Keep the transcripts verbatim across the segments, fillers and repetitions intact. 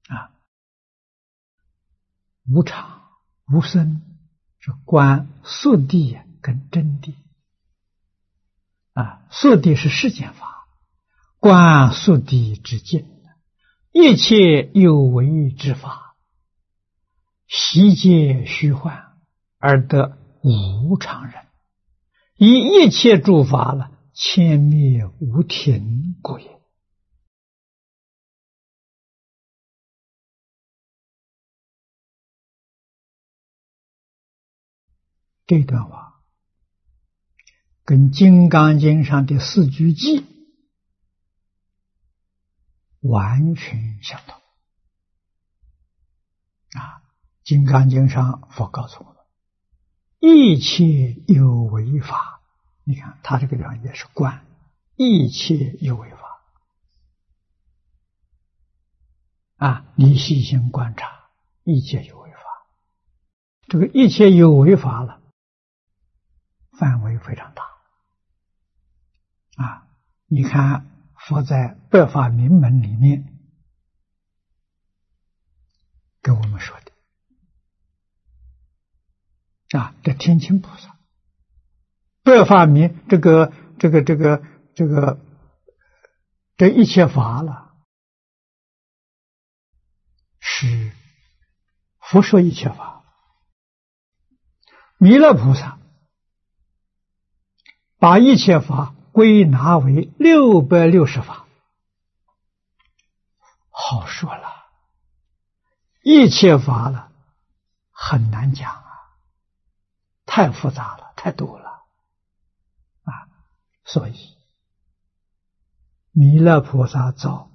啊，无常无生是观速谛跟真谛啊，速谛是世间法，观速谛之境，一切有为之法，悉皆虚幻，而得无常人，以一切诸法了，千灭无停故也。这段话跟《金刚经》上的四句偈完全相同啊！《金刚经》上佛告诉我们，一切有为法，你看他这个地方也是观一切有为法啊！你细心观察一切有为法，这个一切有为法了，范围非常大啊！你看佛在百法明门里面给我们说的啊，这天亲菩萨百法明这个这个这个这个这一切法了，是佛说一切法，弥勒菩萨把一切法归纳为六百六十法，好说了，一切法了很难讲啊，太复杂了，太多了啊！所以弥勒菩萨造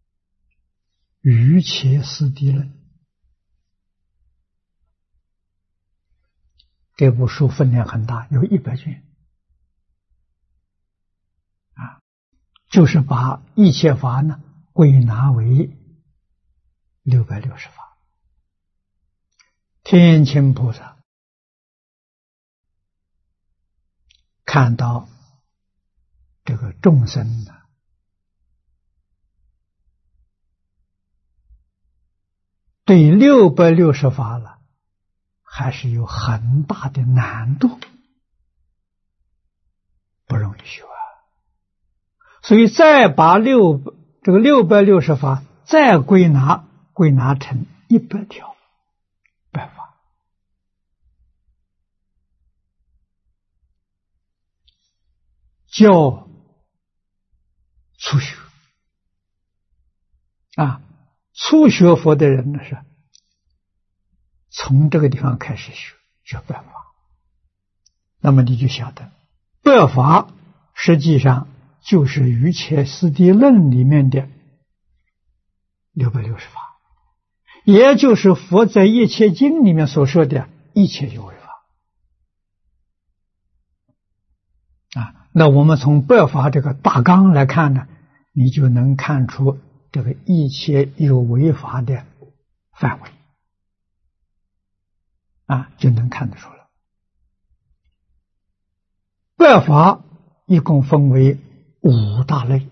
瑜伽师地论这部书分量很大，有一百卷啊，就是把一切法呢归纳为六百六十法。天亲菩萨看到这个众生呢，对六百六十法了，还是有很大的难度，不容易学啊。所以再把六这个六百六十法再归纳归纳成一百条百法，叫初学啊。初学佛的人呢，是从这个地方开始学学百法，那么你就晓得百法实际上就是瑜伽师地论里面的六百六十法，也就是佛在一切经里面所说的一切有为法啊。那我们从百法这个大纲来看呢，你就能看出这个一切有为法的范围啊，就能看得出来。百法一共分为五大类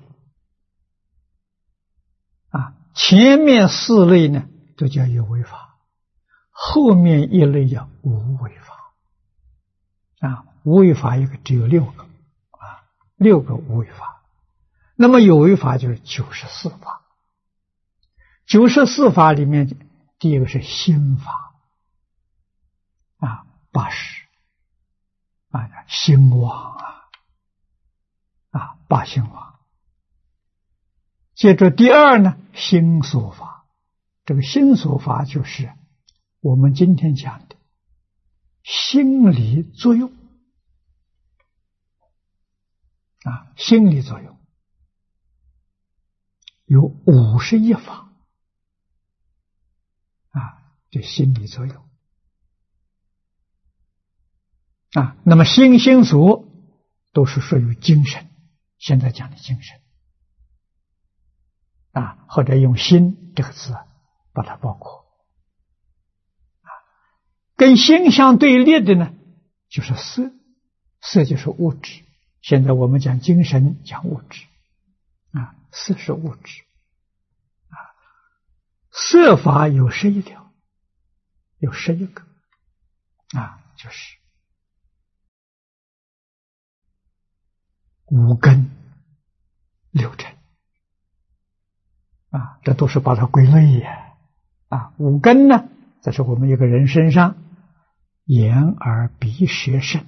啊，前面四类呢都叫有为法，后面一类叫无为法啊。无为法一个只有六个啊，六个无为法。那么有为法就是九十四法。九十四法里面，第一个是心法啊，八识啊，心王啊，啊，八心王。接着第二呢，心所法。这个心所法就是我们今天讲的心理作用啊，心理作用有五十一法。啊，这心理作用啊，那么心心所都是属于精神，现在讲的精神啊，或者用心这个字把它包括啊。跟心相对立的呢，就是色，色就是物质。现在我们讲精神，讲物质啊，色是物质。 色法有十一条，有十一个啊，就是五根六尘啊，这都是把它归类呀啊。五根呢，这是我们一个人身上眼耳鼻舌身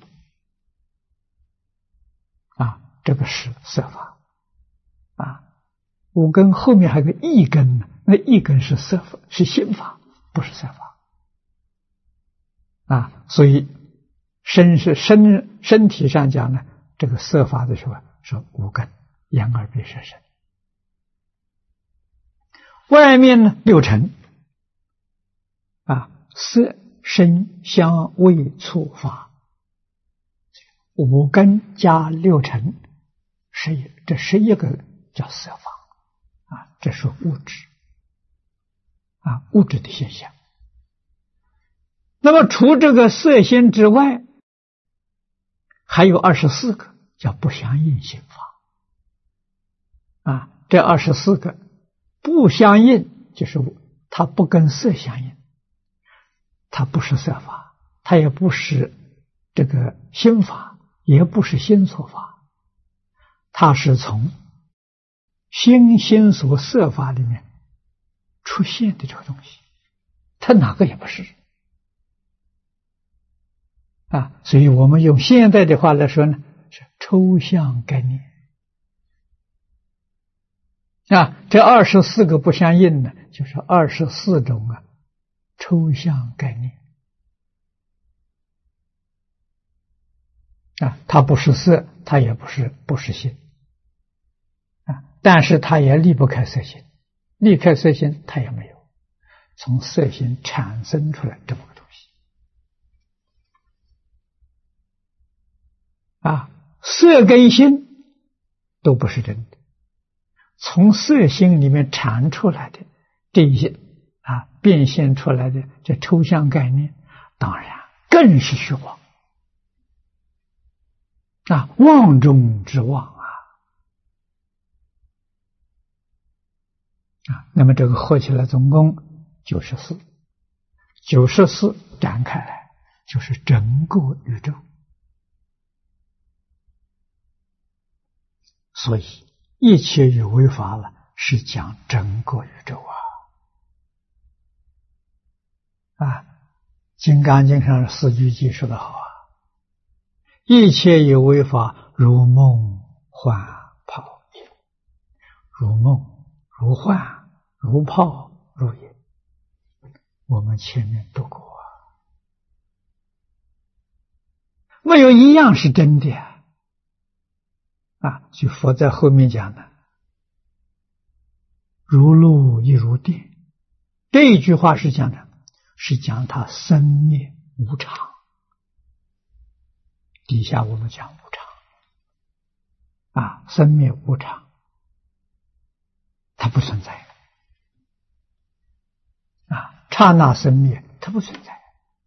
啊，这个是色法啊。五根后面还有个意根呢，那意根是色法，是心法，不是色法啊。所以身是身身体上讲呢，这个色法的时候是五根，眼耳鼻舌身。外面呢六尘啊，色声香味触法，五根加六尘，十一，这十一个叫色法啊，这是物质啊，物质的现象。那么除这个色心之外，还有二十四个叫不相应心法啊，这二十四个不相应，就是它不跟色相应，它不是色法，它也不是这个心法，也不是心所法，它是从心心所色法里面出现的这个东西，它哪个也不是啊。所以我们用现代的话来说呢，是抽象概念啊。这二十四个不相应呢，就是二十四种啊抽象概念啊，它不是色，它也不是不是心啊，但是它也离不开色心，离开色心它也没有，从色心产生出来这么个东西啊。色跟心都不是真的，从色心里面产出来的这一些啊变现出来的这抽象概念，当然更是虚妄啊，妄中之妄啊啊！那么这个合起来总共九十四，九十四展开来就是整个宇宙。所以一切有为法了，是讲整个宇宙啊！啊，《金刚经》上四句偈说得好啊，一切有为法，如梦幻泡影，如梦如幻如泡如影。我们前面读过啊，没有一样是真的啊！啊，就佛在后面讲的，如露亦如电。这一句话是讲的，是讲它生灭无常。底下我们讲无常啊，生灭无常，它不存在啊，刹那生灭，它不存在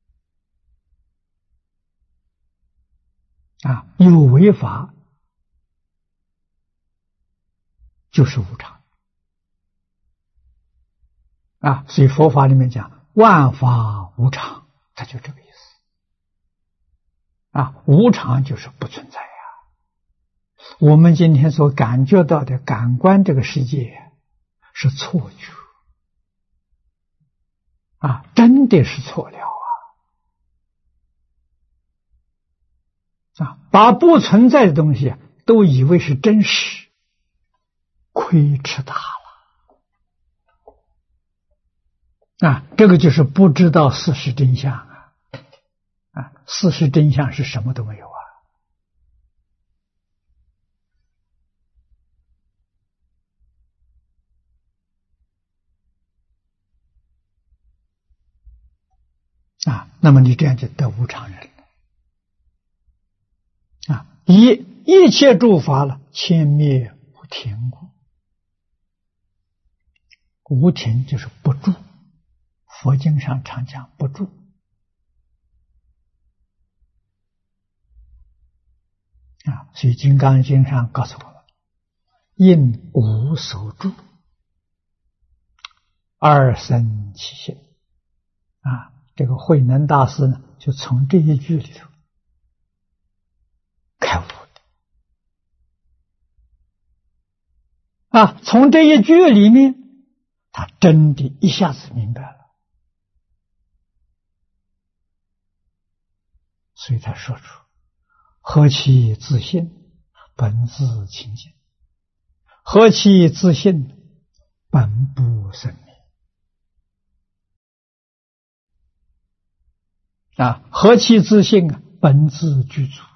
啊，有为法就是无常啊，所以佛法里面讲万法无常，它就这个意思啊，无常就是不存在呀。我们今天所感觉到的感官这个世界是错觉啊，真的是错了啊！啊，把不存在的东西都以为是真实，亏吃大了啊！这个就是不知道事实真相啊！啊，事实真相是什么都没有啊！啊，那么你这样就得无常人了啊！一一切诸法了，千灭无停故。无停就是不住，佛经上常讲不住啊，所以《金刚经》上告诉我们，应无所住。 二生其心啊。这个慧能大师呢，就从这一句里头开悟的啊，从这一句里面，他真的一下子明白了，所以他说出何其自信，本自清净；何其自信，本不生灭。啊，何其自信啊，本自具足；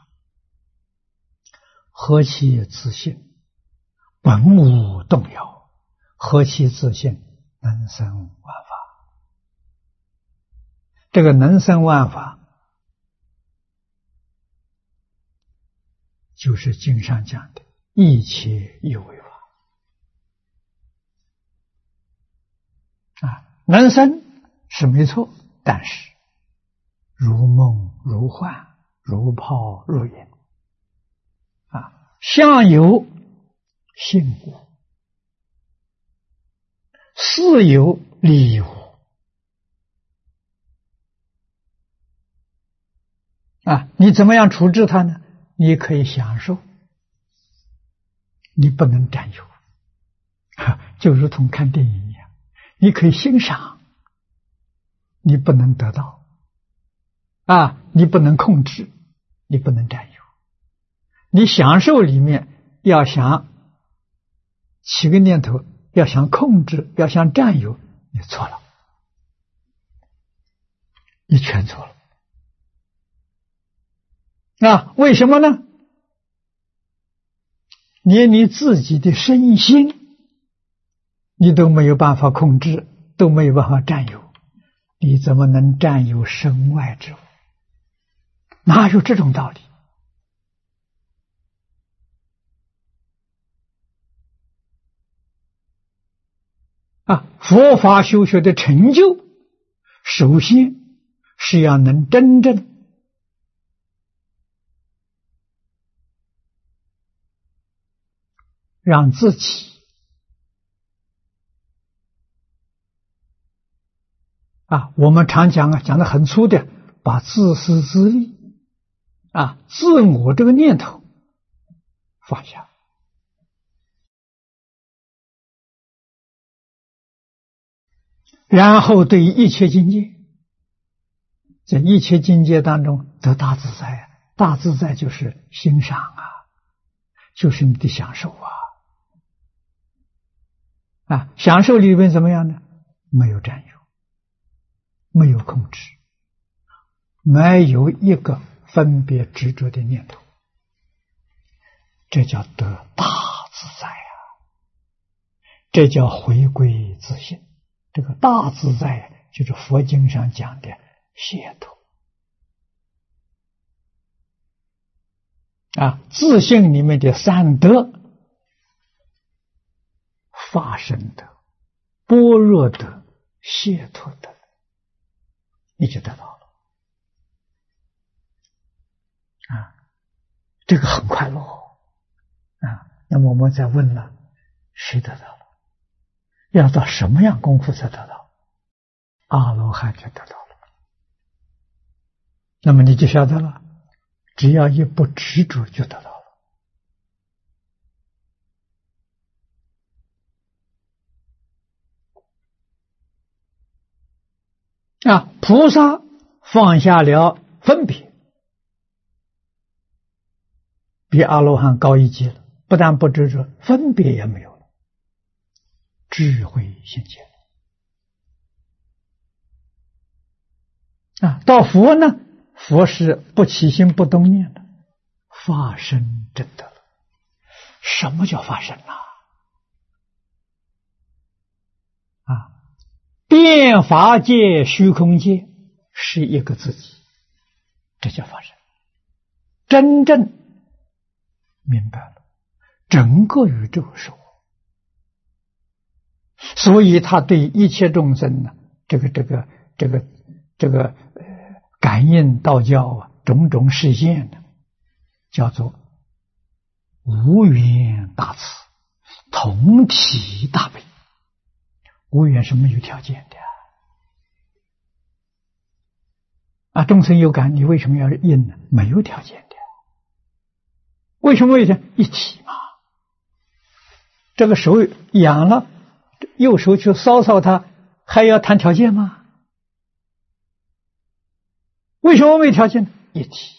何其自信，本无动摇；何其自信，能生万法。这个能生万法，就是经上讲的一切有为法。啊，能生是没错，但是如梦如幻，如泡如影啊，相由性无，事有理无啊。你怎么样处置它呢？你可以享受，你不能占有，就如同看电影一样，你可以欣赏，你不能得到。啊，你不能控制，你不能占有。你享受里面要想起个念头，要想控制，要想占有，你错了，你全错了。啊，为什么呢？连你自己的身心，你都没有办法控制，都没有办法占有，你怎么能占有身外之物？哪有这种道理啊？佛法修学的成就，首先是要能真正让自己啊，我们常讲啊，讲得很粗的，把自私自利啊，自我这个念头放下，然后对一切境界，在一切境界当中得大自在啊，大自在就是欣赏啊，就是你的享受啊。啊，享受里面怎么样呢？没有占有，没有控制，没有一个分别执着的念头，这叫得大自在啊！这叫回归自性。这个大自在就是佛经上讲的解脱啊，自性里面的三德：法身德、般若德、解脱德，你就得到了啊！这个很快乐啊！那么我们再问了，谁得到了？要到什么样功夫才得到？阿罗汉就得到了。那么你就晓得了，只要一不执着就得到了。啊，菩萨放下了分别，比阿罗汉高一级了。不但不执着，分别也没有了，智慧现前。啊，到佛呢？佛是不起心不动念的，法身真得了。什么叫法身啊？啊，变法界、虚空界是一个自己，这叫法身。真正明白了，整个宇宙是我，所以他对一切众生呢，这个这个这个这个呃感应道教啊，种种实现呢，叫做无缘大慈，同体大悲。 无缘是没有条件的啊！众生有感，你为什么要应呢？没有条件的。为什么有条件？一体嘛。这个手痒了，右手去搔搔它，还要谈条件吗？为什么没条件？一体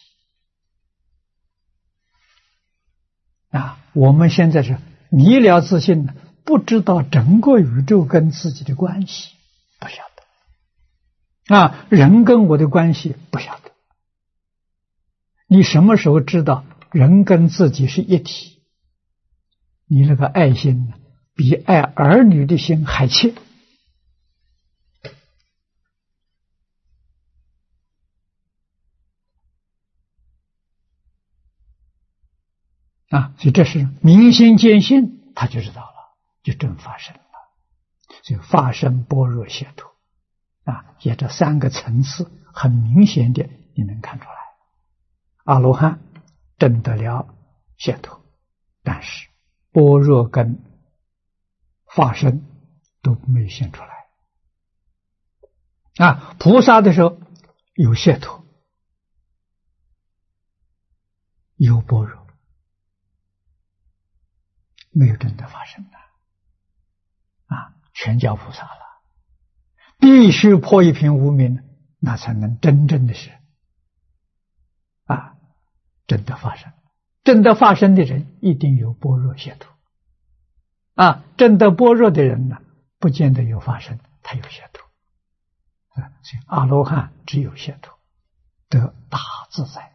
啊！我们现在是迷了自信了，不知道整个宇宙跟自己的关系，不晓得啊，人跟我的关系不晓得。你什么时候知道人跟自己是一体？你那个爱心呢，比爱儿女的心还切啊！所以这是明心见性，他就知道了，就真发生了。所以发生般若解脱啊，也这三个层次很明显的你能看出来。阿罗汉证得了解脱，但是般若跟发生都没有现出来啊。菩萨的时候有解脱，有般若，没有真的发生的啊，全叫菩萨了。必须破一品无明，那才能真正的是啊，真的发生。真的发生的人一定有般若解脱啊，真的般若的人呢，不见得有发生，他有解脱啊。所以阿罗汉只有解脱，得大自在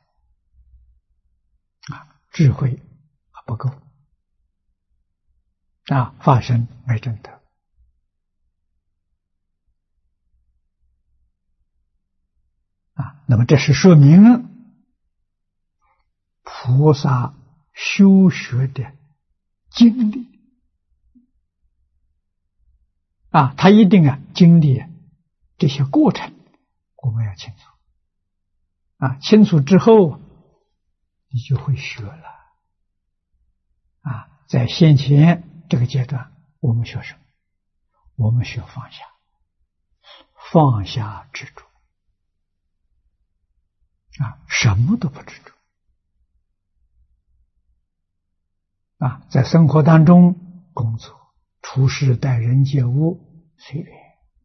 啊，智慧还不够啊，发生没真得啊。那么这是说明菩萨修学的经历啊，他一定啊经历这些过程，我们要清楚啊。清楚之后，你就会学了啊。在先前这个阶段，我们学什么？我们学放下，放下执着啊，什么都不执着啊，在生活当中工作、处事、待人接物随缘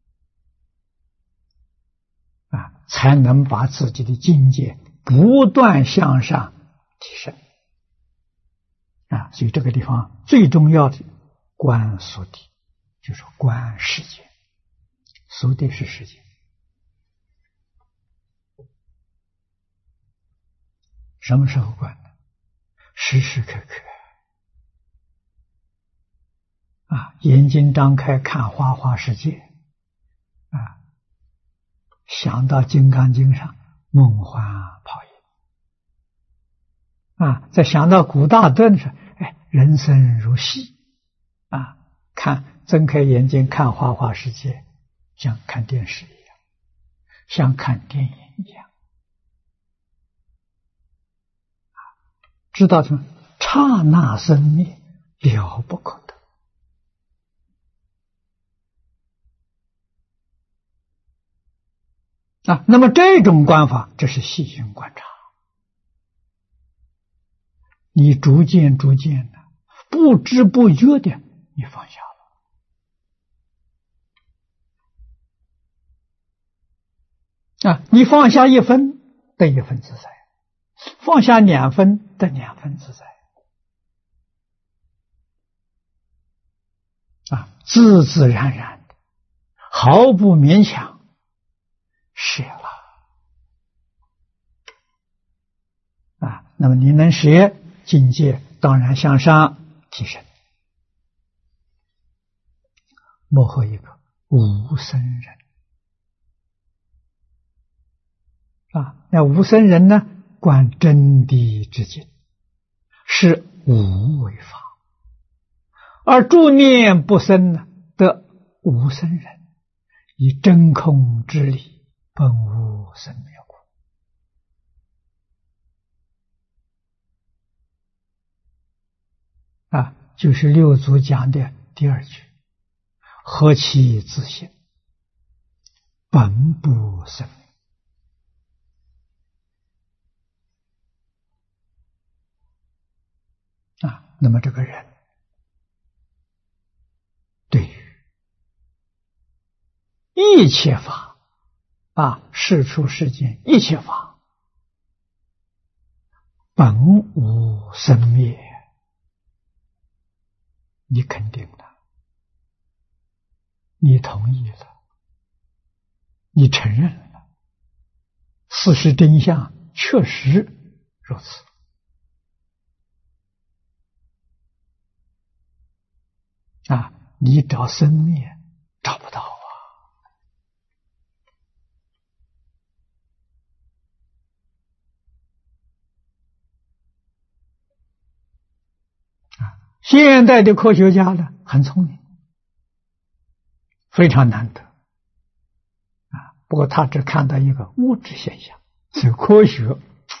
啊，才能把自己的境界不断向上提升啊。所以这个地方最重要的观俗谛，就是观世界。俗谛是世界，什么时候观呢？时时刻刻啊，眼睛张开看花花世界啊，想到《金刚经》上梦幻泡影啊，再想到古大顿上，哎，人生如戏啊，看睁开眼睛看花花世界，像看电视一样，像看电影一样啊，知道什么？刹那生灭，了不可得。啊，那么这种观法，这是细心观察，你逐渐逐渐的，不知不觉的，你放下了啊！你放下一分得一分自在，放下两分得两分自在啊，自自然然的，毫不勉强。舍了啊，那么你能舍，境界当然向上提升。幕后一个无生人啊，那无生人呢，观真谛之境，是无为法，而住念不生呢，得无生人，以真空之理。本无生灭苦啊，就是六祖讲的第二句： 何其自性，本不生灭。啊，那么这个人对于一切法啊，世出世间一切法，本无生灭，你肯定了，你同意了，你承认了，事实真相确实如此。啊，你找生灭找不到啊！啊，现代的科学家呢，很聪明，非常难得啊。不过他只看到一个物质现象，所以科学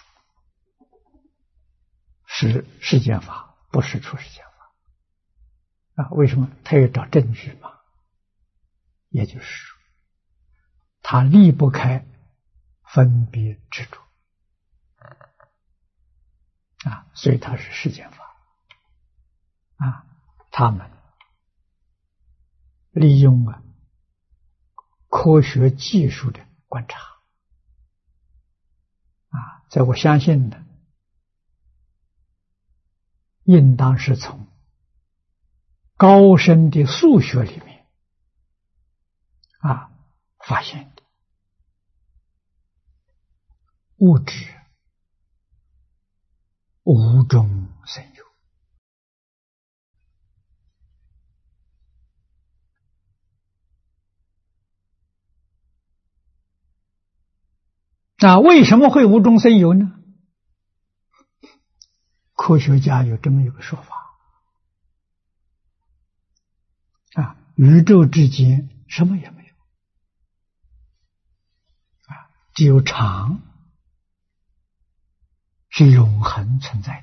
是世间法，不是出世间法。啊，为什么？他要找证据嘛。也就是说，他离不开分别执着啊，所以他是世间法啊。他们利用啊科学技术的观察啊，在我相信呢，应当是从高深的数学里面啊发现的。物质无中生有啊，为什么会无中生有呢？科学家有这么一个说法啊，宇宙之间什么也没有啊，只有常是永恒存在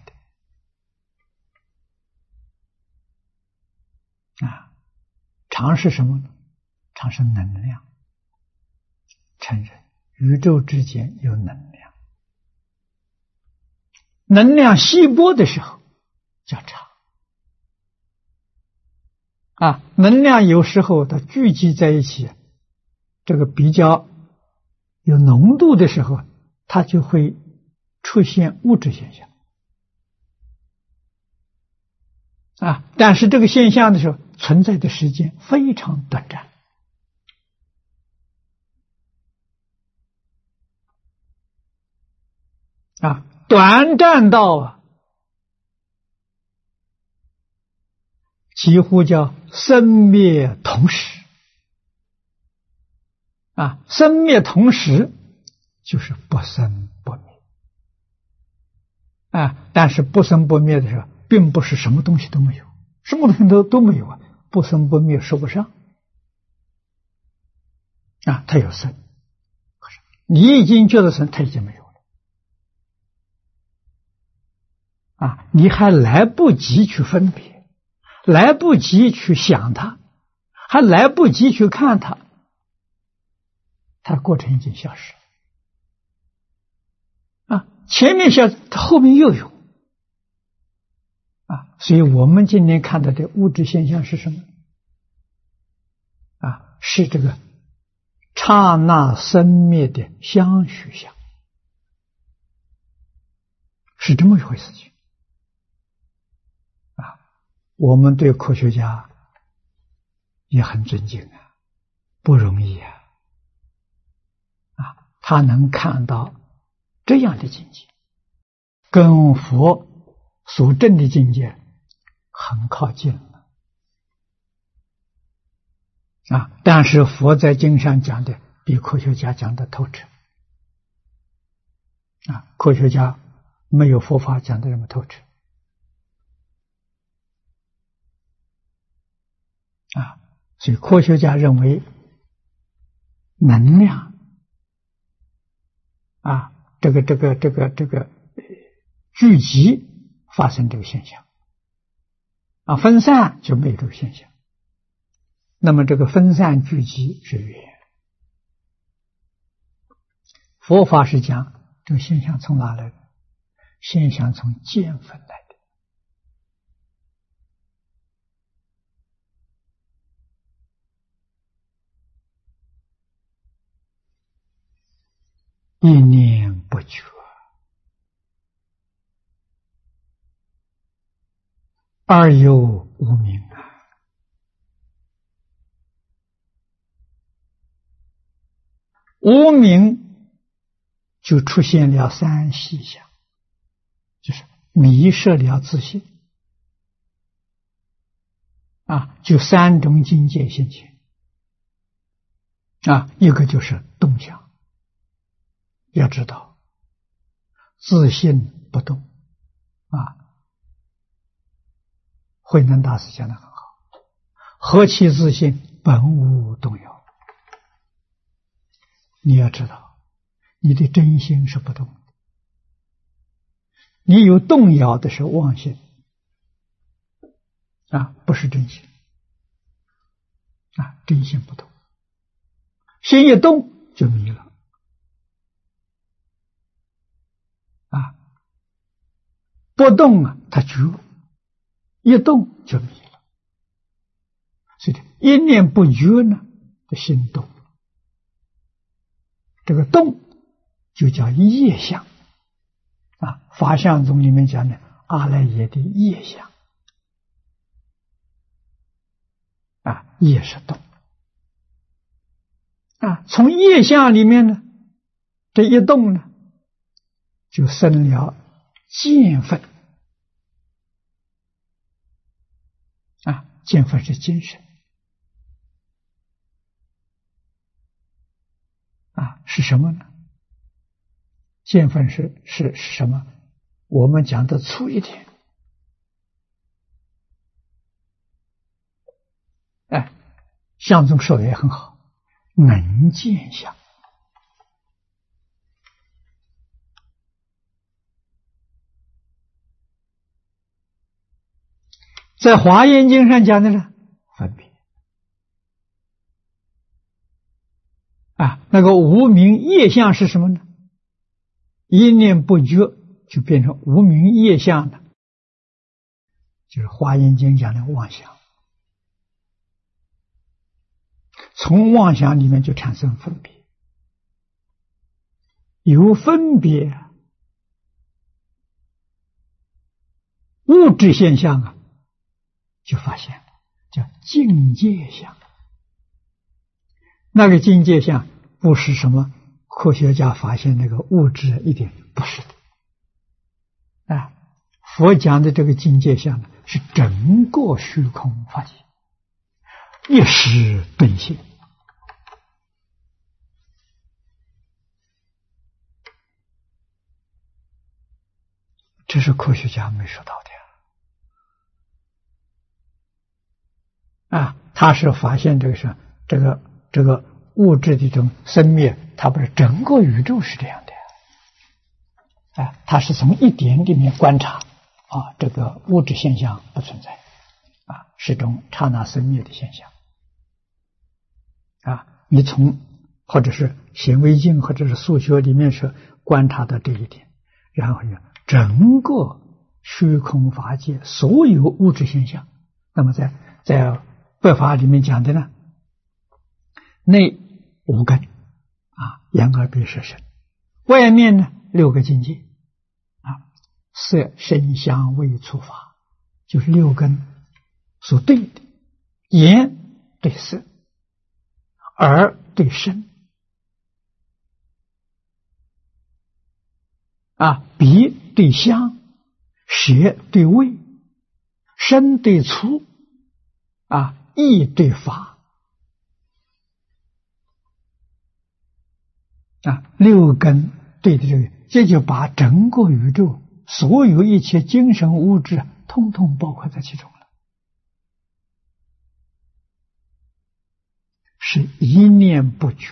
的啊。常是什么呢？常是能量。承认宇宙之间有能量，能量稀薄的时候叫常啊，能量有时候它聚集在一起，这个比较有浓度的时候，它就会出现物质现象啊。但是这个现象的时候，存在的时间非常短暂啊，短暂到啊，几乎叫生灭同时啊，生灭同时就是不生不灭啊。但是不生不灭的时候，并不是什么东西都没有，什么东西都都没有啊，不生不灭说不上啊。它有生，可是你已经觉得生，它已经没有了啊，你还来不及去分别，来不及去想它，还来不及去看它，它的过程已经消失了啊。前面消失，它后面又有啊。所以我们今天看到的物质现象是什么啊？是这个刹那生灭的相续相，是这么一回事情啊。我们对科学家也很尊敬啊，不容易啊啊，他能看到这样的境界，跟佛所证的境界很靠近了啊。但是佛在经上讲的比科学家讲的透彻啊，科学家没有佛法讲的这么透彻啊。所以科学家认为能量啊，这个这个这个这个聚集发生这个现象啊，分散就没有这个现象那么这个分散聚集是缘。佛法是讲这个现象从哪来的？现象从见分来的。一念不觉，二有无明啊。无明就出现了三细相，就是迷失了自性啊，就三种境界现前啊，一个就是动相。要知道，自性不动啊。慧能大师讲得很好，何其自性，本无动摇。你要知道，你的真心是不动的，你有动摇的是妄心啊，不是真心啊，真心不动，心一动就迷了。啊，不动啊，它觉；一动就迷了。所以一念不觉呢，这心动。这个动就叫业相啊，法相宗里面讲的阿赖耶的业相啊，业是动啊。从业相里面呢，这一动呢，就生了见分啊，见分是精神啊，是什么呢？见分是是是什么？我们讲的粗一点，哎，相宗说的也很好，能见相。在《华严经》上讲的呢，分别啊，那个无明业相是什么呢？一念不觉就变成无明业相了，就是《华严经》讲的妄想。从妄想里面就产生分别，有分别，物质现象啊，就发现了，叫境界相。那个境界相不是什么科学家发现那个物质，一点不是的啊。佛讲的这个境界相呢，是整个虚空法界，一时顿现。这是科学家没说到的啊，他是发现这个是这个这个物质的这种生灭，它不是整个宇宙是这样的啊，他是从一点里面观察啊，这个物质现象不存在啊，是种刹那生灭的现象啊。你从或者是显微镜或者是数学里面是观察到这一点，然后呢，整个虚空法界所有物质现象，那么在在白法里面讲的呢，内五根啊，眼耳鼻舌身，外面呢六个境界啊，色声香味触法，就是六根所对的，眼对色，耳对声啊，鼻对香，舌对味，身对触啊，意对法啊，六根对的这个，这就把整个宇宙所有一切精神物质通通包括在其中了，是一念不觉，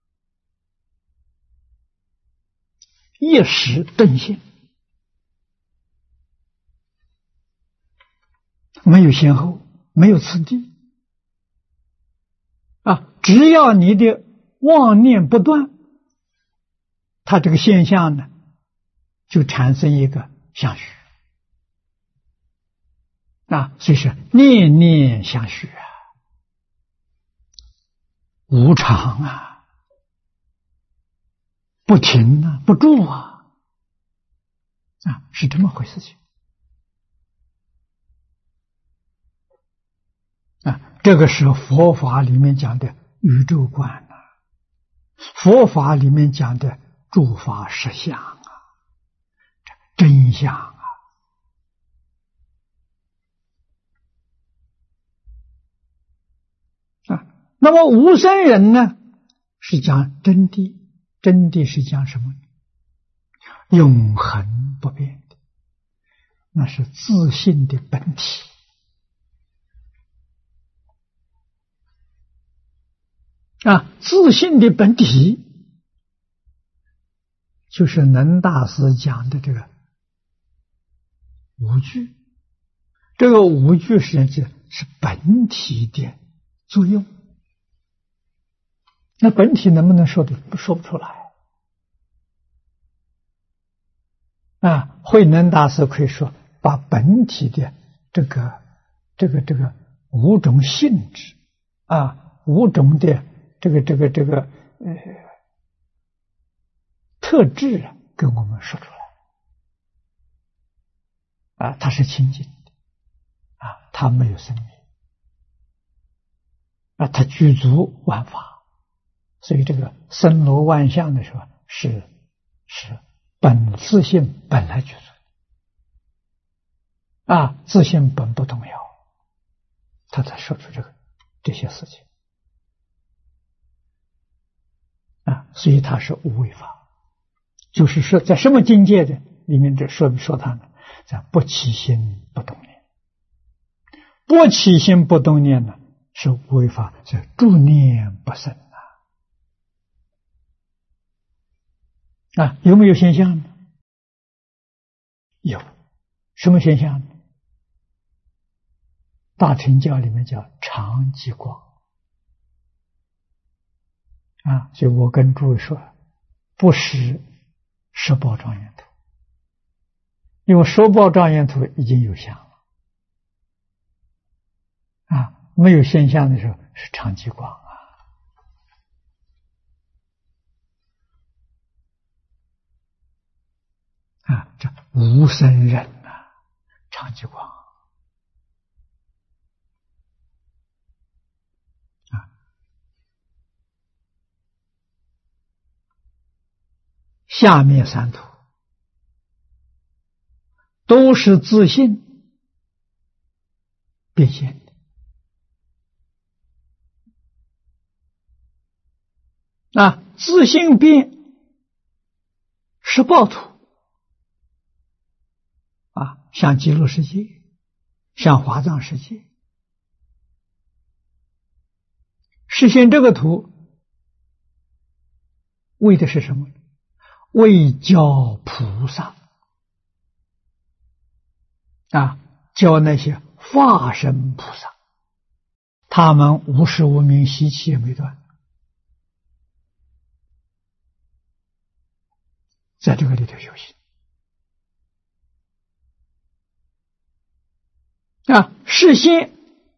一时顿现，没有先后，没有次第只要你的妄念不断，它这个现象呢，就产生一个相续啊，所以是念念相续啊，无常啊，不停啊，不住啊，啊，是这么回事情啊。这个是佛法里面讲的宇宙观啊，佛法里面讲的诸法实相啊，真相啊。啊，那么无生人呢，是讲真谛，真谛是讲什么？永恒不变的，那是自性的本体。啊，自性的本体就是能大师讲的这个无具。这个无具实际上是本体的作用。那本体能不能说的说不出来啊？慧能大师可以说，把本体的这个这个这个五种性质啊，五种的这个这个这个呃特质啊，给我们说出来啊，它是清净的啊，它没有生命啊，它具足万法，所以这个森罗万象的时候是是本自性本来具足啊，自性本不动摇，他才说出这个这些事情啊，所以它是无为法，就是说在什么境界的里面这说说它呢？在不起心不动念，不起心不动念呢是无为法，是住念不生啊。啊，有没有现象呢？有，什么现象呢？大乘教里面叫常寂光。啊，所以我跟诸位说，不识十报庄严图，因为十报庄严图已经有相了，啊，没有现象的时候是常寂光啊，啊，这无生忍啊，常寂光。下面三图都是自性变现的啊，自性变是报图啊，像极乐世界，像华藏世界，实现这个图为的是什么？为教菩萨啊，教那些化身菩萨，他们无始无明，习气也没断，在这个里头修行啊，实现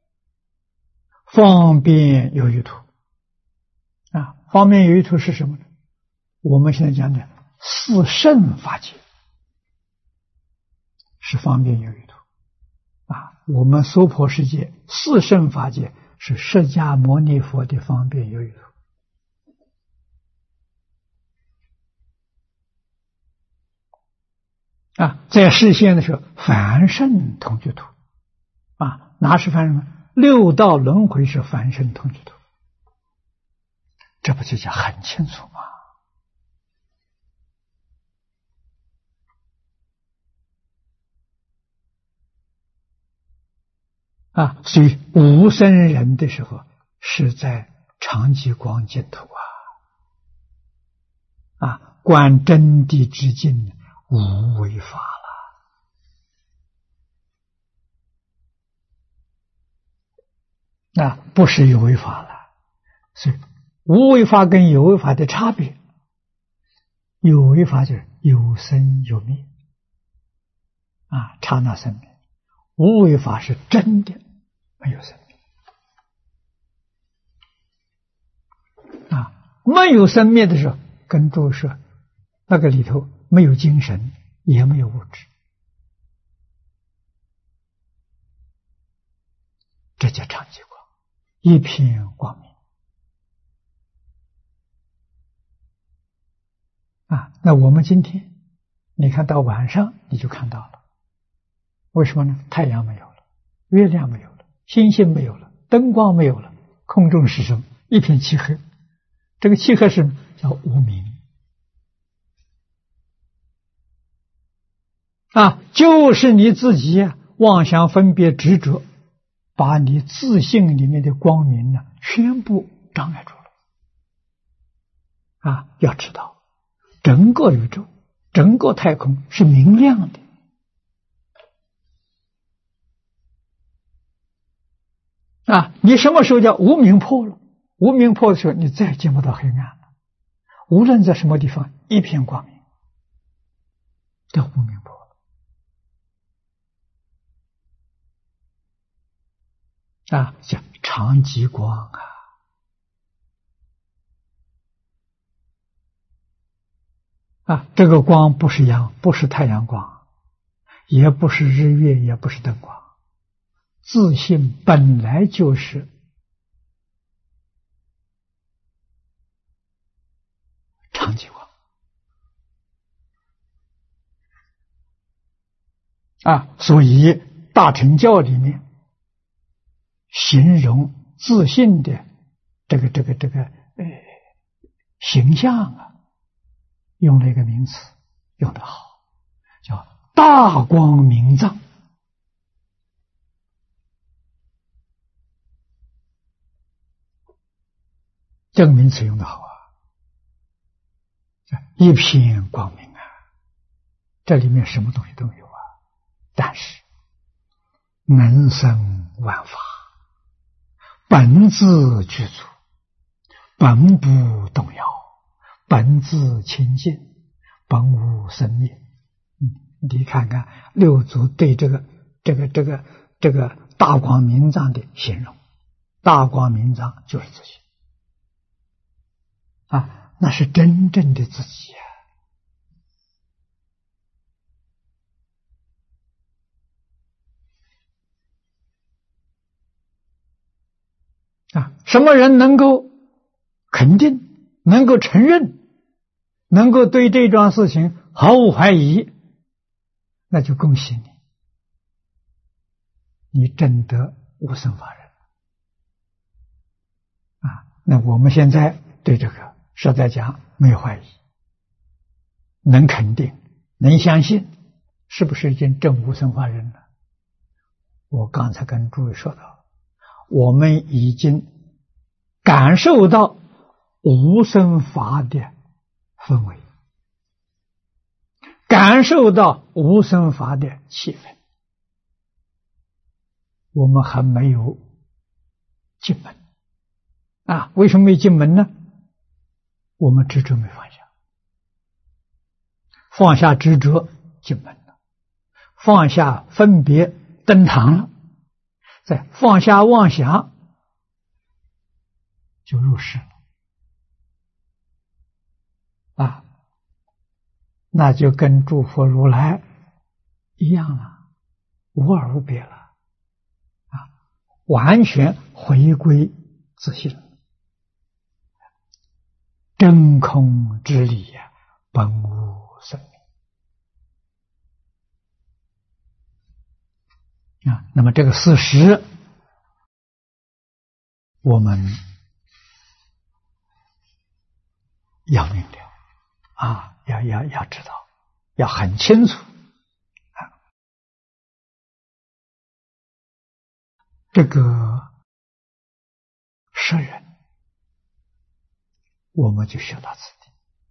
方便有余图啊，方便有余图是什么呢？我们现在讲的四圣法界是方便有余图啊，我们娑婆世界四圣法界是释迦牟尼佛的方便有余图啊，在示现的时候凡圣同居图啊，哪是凡圣？六道轮回是凡圣同居图，这不就讲很清楚吗？啊，所以无生人的时候是在常寂光净土啊，啊，观真谛之境无为法了，啊，不是有为法了， 所以无为法跟有为法的差别，有为法就是有生有灭啊，刹那生灭；无为法是真的没有生灭啊，没有生灭的时候，跟诸位说，那个里头没有精神，也没有物质，这叫常寂光，一片光明啊。那我们今天你看到晚上你就看到了，为什么呢？太阳没有了，月亮没有了，星星没有了，灯光没有了，空中是什么？一片漆黑。这个漆黑是叫无明啊，就是你自己妄想分别执着，把你自性里面的光明呢全部障碍住了啊！要知道，整个宇宙、整个太空是明亮的啊！你什么时候叫无明破了？无明破的时候，你再也见不到黑暗了。无论在什么地方，一片光明，叫无明破了啊！叫常寂光啊！啊，这个光不是阳，不是太阳光，也不是日月，也不是灯光，自性本来就是常寂光啊，所以大乘教里面形容自性的这个这个这个呃形象啊，用了一个名词，用得好，叫大光明藏。这个名词用得好啊，一片光明啊，这里面什么东西都有啊，但是能生万法，本自具足，本不动摇，本自清净，本无生灭。你看看六祖对这个这个这个这个大光明藏的形容，大光明藏就是自己啊，那是真正的自己啊！啊，什么人能够肯定，能够承认，能够对这桩事情毫无怀疑，那就恭喜你，你证得无生法忍啊！那我们现在对这个实在讲没有怀疑，能肯定，能相信，是不是已经证无生法忍了？我刚才跟诸位说到，我们已经感受到无生法的氛围，感受到无生法的气氛，我们还没有进门啊！为什么没进门呢？我们执着没放下，放下执着进门了，放下分别登堂了，再放下妄想就入世了啊！那就跟诸佛如来一样了，无二无别了啊！完全回归自性，真空之理呀、啊，本无生命啊！那么这个事实，我们要明了啊，要要要知道，要很清楚啊。这个识人，我们就学到此地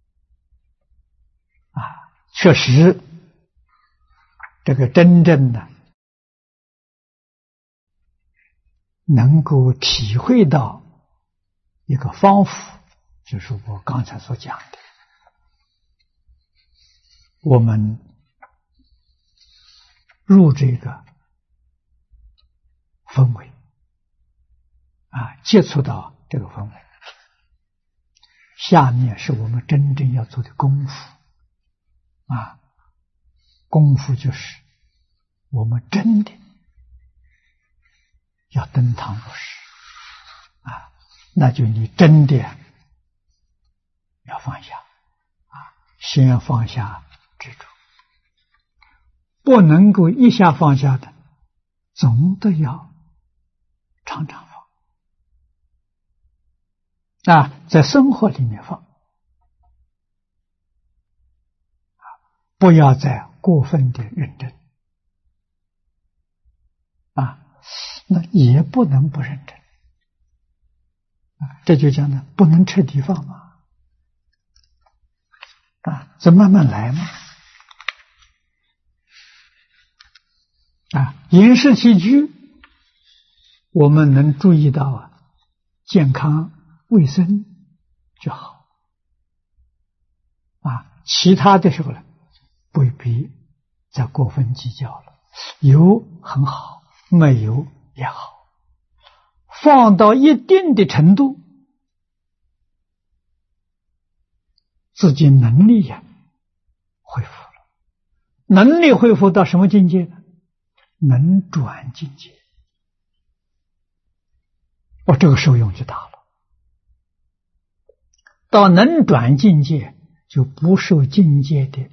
啊，确实，这个真正的能够体会到一个方法，就是我刚才所讲的，我们入这个氛围啊，接触到这个氛围，下面是我们真正要做的功夫啊，功夫就是我们真的要登堂入室啊，那就你真的要放下啊，先放下执着，不能够一下放下的，总得要常常放啊，在生活里面放，不要再过分的认真啊，那也不能不认真啊，这就讲呢，不能彻底放嘛啊，这慢慢来嘛啊，饮食起居我们能注意到啊，健康卫生就好啊，其他的时候呢，不必再过分计较了，有很好，没有也好，放到一定的程度，自己能力呀恢复了，能力恢复到什么境界呢？能转境界，哦，这个受用就大了。到能转境界，就不受境界的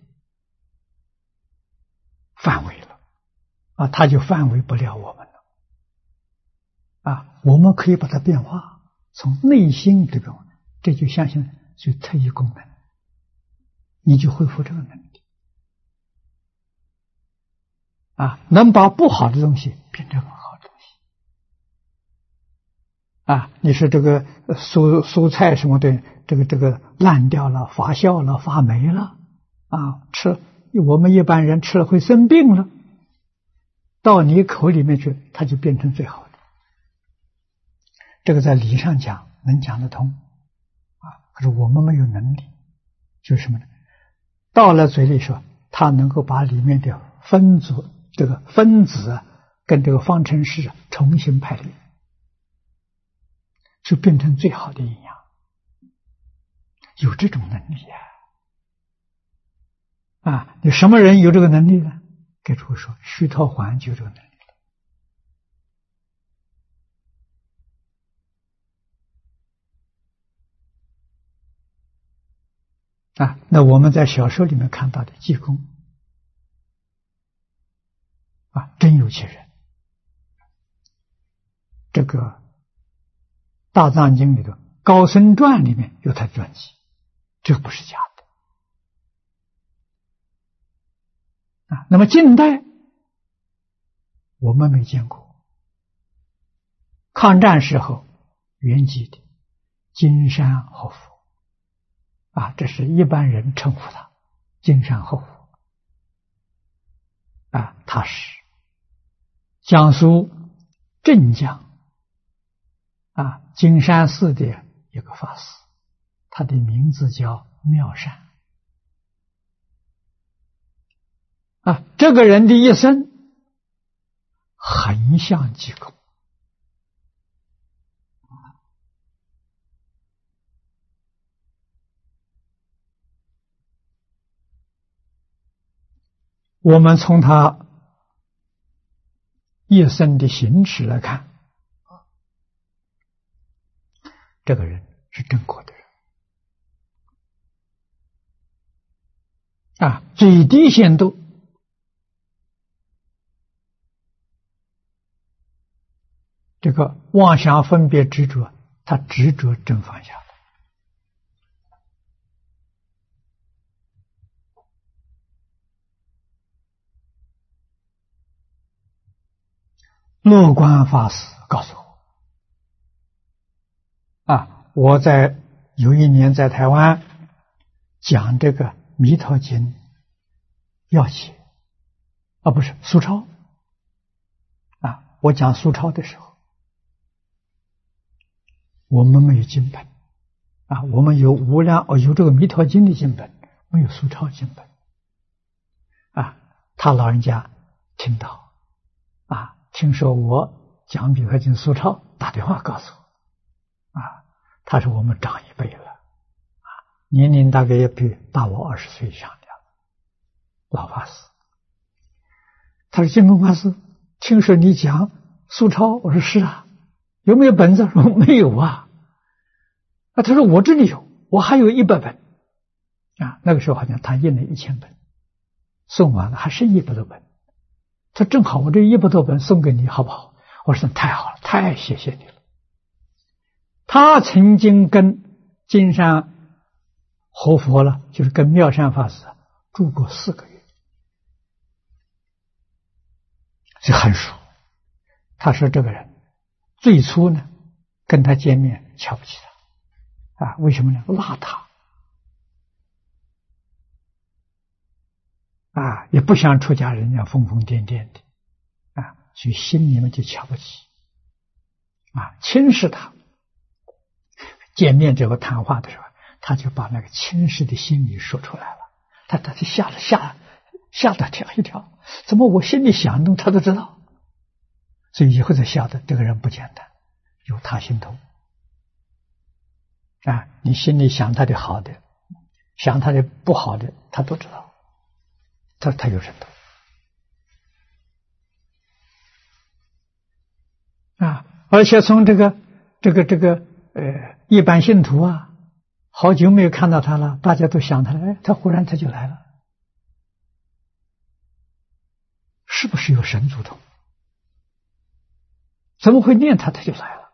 范围了啊，它就范围不了我们了啊，我们可以把它变化，从内心这个，这就相信是特异功能，你就恢复这个能力啊，能把不好的东西变成很好的东西啊。你说这个蔬蔬菜什么的，这个这个烂掉了、发酵了、发霉了啊，吃我们一般人吃了会生病了，到你口里面去，它就变成最好的。这个在理上讲能讲得通啊，可是我们没有能力，就是什么呢？到了嘴里说，它能够把里面的分子、这个分子啊，跟这个方程式啊重新排列，就变成最好的营养。有这种能力啊！啊，你什么人有这个能力呢？给诸位说，须陀洹就有这个能力啊。那我们在小说里面看到的济公啊，真有其人。这个《大藏经》里头《高僧传》里面有他传记，这不是假的啊。那么近代我们没见过，抗战时候圆寂的金山活佛啊，这是一般人称呼他金山活佛啊，他是江苏镇江啊金山寺的一个法师，他的名字叫妙善啊。这个人的一生很像济公，我们从他一生的行持来看，这个人是正果的人啊，最低限度这个妄想分别执着，他执着真放下。乐观法师告诉我啊，我在有一年在台湾讲这个《弥陀经》要解啊，不是苏超啊，我讲苏超的时候， 我们没有经本啊，我们有无量哦，有这个《弥陀经》的经本，没有苏钞经本啊。他老人家听到啊，听说我讲《弥陀经》苏钞，打电话告诉我啊，他说我们长一辈了啊，年龄大概也比大我二十岁以上的老法师。他说：“净空法师，听说你讲苏钞。”我说：“是啊，有没有本子？”说：“没有啊。”啊，他说：“我这里有，我还有一百本。”啊，那个时候好像他印了一千本，送完了还剩一百多本。他正好我这一百多本送给你，好不好？我说：“太好了，太谢谢你了。”他曾经跟金山活佛了，就是跟妙善法师住过四个月。就很熟。他说这个人最初呢，跟他见面瞧不起他啊，为什么呢？邋遢啊，也不像出家人一样疯疯癫癫的啊，所以心里面就瞧不起啊，轻视他。见面之后谈话的时候，他就把那个轻视的心理说出来了，他他就吓了吓吓得跳一跳，怎么我心里想的他都知道？所以以后才晓得这个人不简单，有他心头啊！你心里想他的好的，想他的不好的，他都知道。他他有神通啊！而且从这个这个这个呃一般信徒啊，好久没有看到他了，大家都想他了，哎，他忽然他就来了。是不是有神主通？怎么会念他他就来了？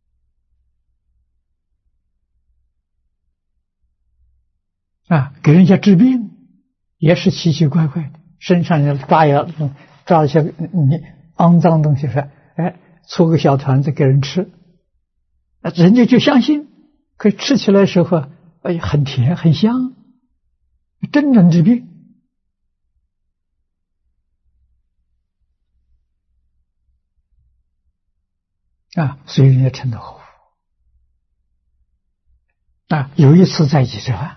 啊，给人家治病也是奇奇怪怪的，身上要抓呀抓一些你肮脏东西是，哎，搓个小团子给人吃，人家就相信，可以吃起来的时候，哎，很甜很香，真能治病。啊，所以人家称得活啊。有一次在一起吃饭，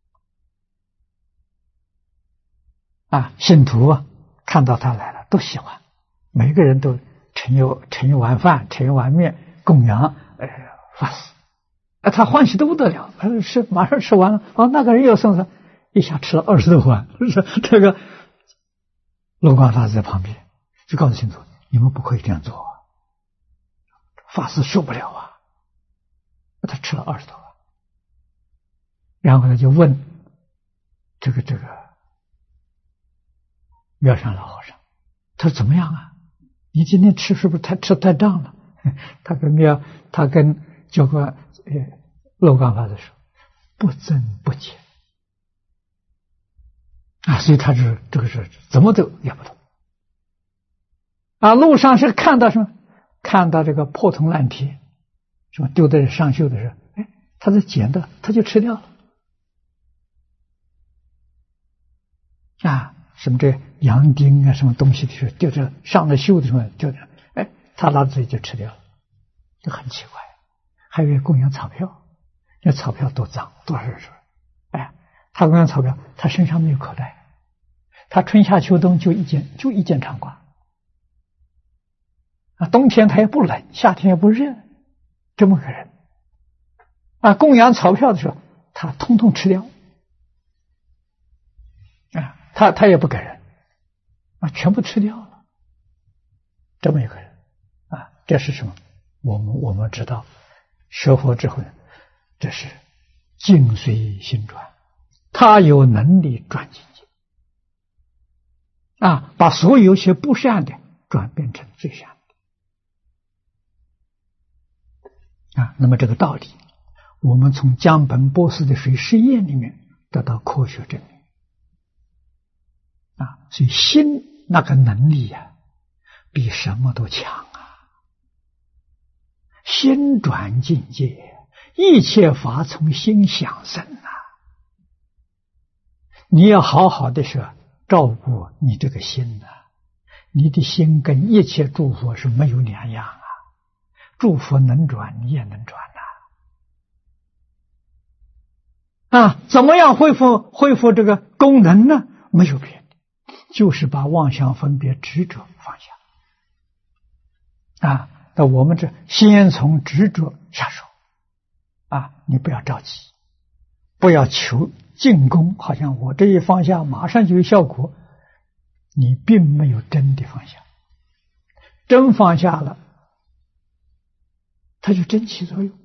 啊，信徒啊看到他来了，都喜欢，每个人都盛一盛一碗饭，盛一碗面供养呃法师，啊，他欢喜得不得了，是马上吃完了，哦，那个人又送他，一下吃了二十多碗，是这个罗光法师在旁边就告诉信徒，你们不可以这样做啊。法师受不了啊，他吃了二十多碗，然后他就问这个这个妙善老和尚，他说怎么样啊？你今天吃是不是太吃太胀了？他跟妙他跟教官呃罗光法师说，不增不减啊，所以他是这个是怎么走也不懂啊。路上是看到什么？看到这个破铜烂铁，什么丢在上绣的时候，哎，他在捡的，他就吃掉了。啊，什么这洋钉啊，什么东西的时候丢在上了绣的时候丢在，哎，他拿自己就吃掉了，就很奇怪。还有供养钞票，那钞票多脏，多少人说，哎，他供养钞票，他身上没有口袋，他春夏秋冬就一件就一件长褂。啊，冬天他也不冷，夏天也不热，这么个人啊，供养钞票的时候，他通通吃掉啊，他他也不给人啊，全部吃掉了，这么一个人啊，这是什么？我们我们知道，学佛之后呢，这是境随心转，他有能力转境界啊，把所有些不善的转变成最善的。啊，那么这个道理，我们从江本博士的水实验里面得到科学证明。啊，所以心那个能力呀、啊，比什么都强啊！心转境界，一切法从心想生啊！你要好好的说照顾你这个心呐、啊，你的心跟一切诸佛是没有两样啊。诸佛能转，你也能转呐、啊。 啊，怎么样恢复恢复这个功能呢？没有别的，就是把妄想分别执着放下。啊，那我们这先从执着下手。啊，你不要着急，不要求进攻，好像我这一放下马上就有效果，你并没有真的放下。真放下了，它就真起作用。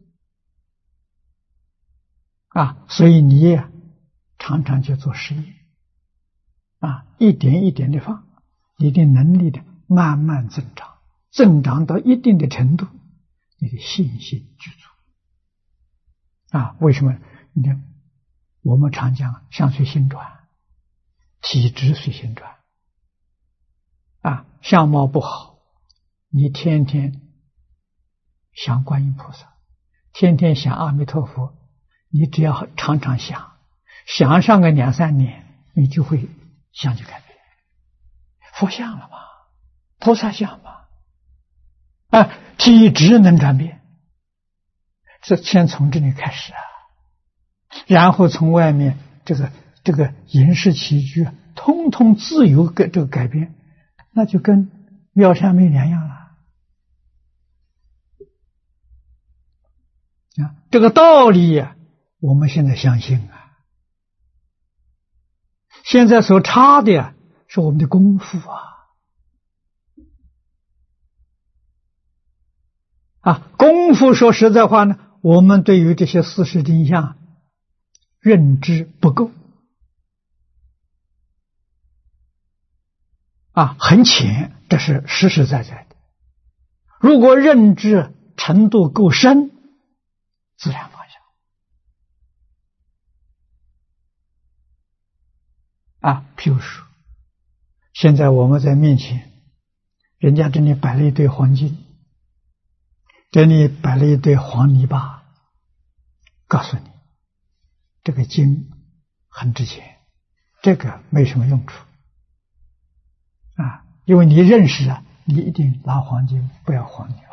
啊，所以你也常常去做实验，啊，一点一点的放，你的能力的慢慢增长，增长到一定的程度，你的信心具足。啊，为什么？你看，我们常讲相随心转，体质随心转。啊，相貌不好，你天天想观音菩萨，天天想阿弥陀佛，你只要常常想，想上个两三年，你就会相就改变。佛像了嘛，菩萨像嘛，啊，体质能转变。是先从这里开始啊，然后从外面这个这个饮食起居通通自由个这个改变，那就跟妙善没两样了。啊，这个道理呀、啊，我们现在相信啊。现在所差的呀、啊，是我们的功夫啊。啊，功夫说实在话呢，我们对于这些事实真相认知不够啊，很浅，这是实实在在的。如果认知程度够深，自然放下啊。譬如说，现在我们在面前，人家这里摆了一堆黄金，这里摆了一堆黄泥巴，告诉你这个金很值钱，这个没什么用处啊，因为你认识啊，你一定拿黄金，不要黄泥巴。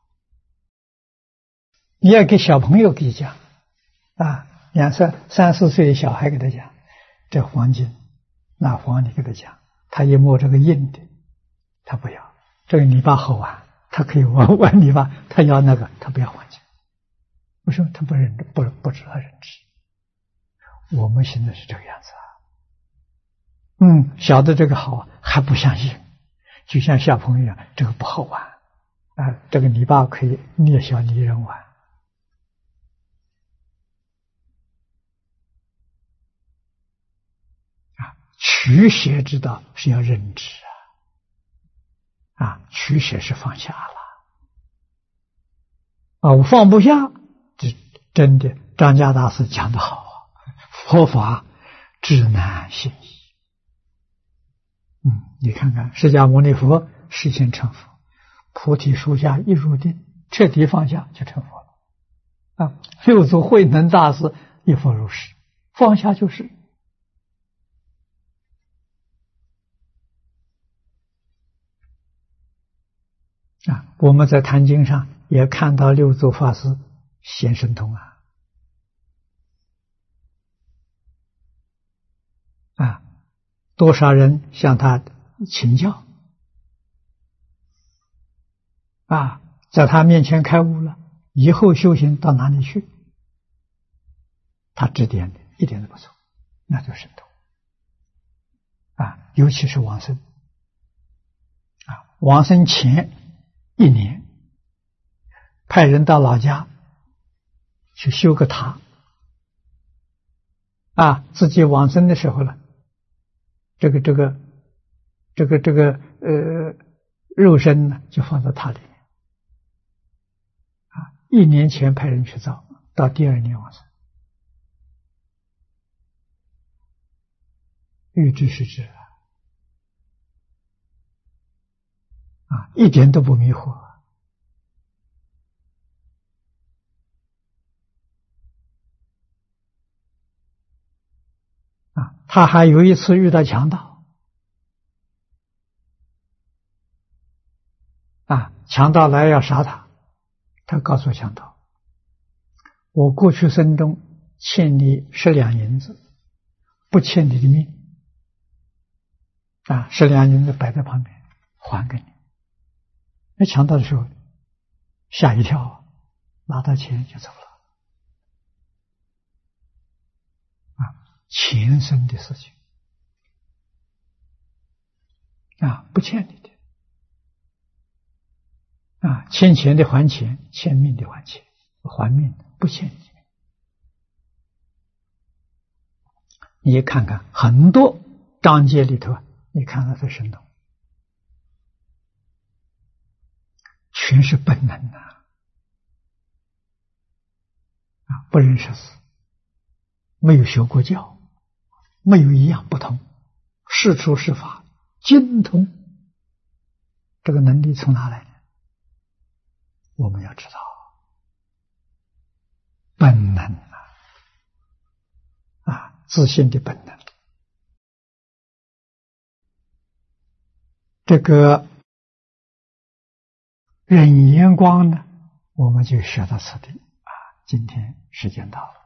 你要给小朋友给讲啊，两三三四岁的小孩给他讲，这黄金拿黄泥给他讲，他一摸这个硬的，他不要，这个泥巴好玩，他可以玩玩泥巴，他要那个，他不要黄金。为什么？他不认不不知道认知。我们现在是这个样子啊。嗯，晓得这个好还不相信，就像小朋友一样，这个不好玩啊，这个泥巴可以捏小泥人玩。啊，取舍之道是要认知啊，啊，取舍是放下了啊，我放不下，这真的张家大师讲得好啊，佛法至难信疑。嗯，你看看释迦牟尼佛实现成佛，菩提树下一入定，彻底放下就成佛了啊。六祖慧能大师一佛入世，放下就是啊。我们在坛经上也看到六祖法师显神通啊啊。多少人向他请教啊，在他面前开悟了，以后修行到哪里去，他指点的一点都不错，那就是神通啊。尤其是往生啊，往生前一年派人到老家去修个塔啊，自己往生的时候了，这个这个这个这个呃肉身呢就放在塔里面啊，一年前派人去造，到第二年往生，欲知是知啊，一点都不迷惑啊。他还有一次遇到强盗啊，强盗来要杀他，他告诉强盗，我过去生中欠你十两银子，不欠你的命啊，十两银子摆在旁边还给你。那强盗的时候吓一跳，拿到钱就走了啊，前生的事情啊，不欠你的啊，欠钱的还钱，欠命的还钱，还命的不欠你。你看看很多章节里头，你看到这生动，全是本能的啊，不认识字，没有学过教，没有一样不通，是处是法，精通。这个能力从哪来的？我们要知道，本能啊，啊，自信的本能。这个忍言光呢，我们就学到此地啊。今天时间到了。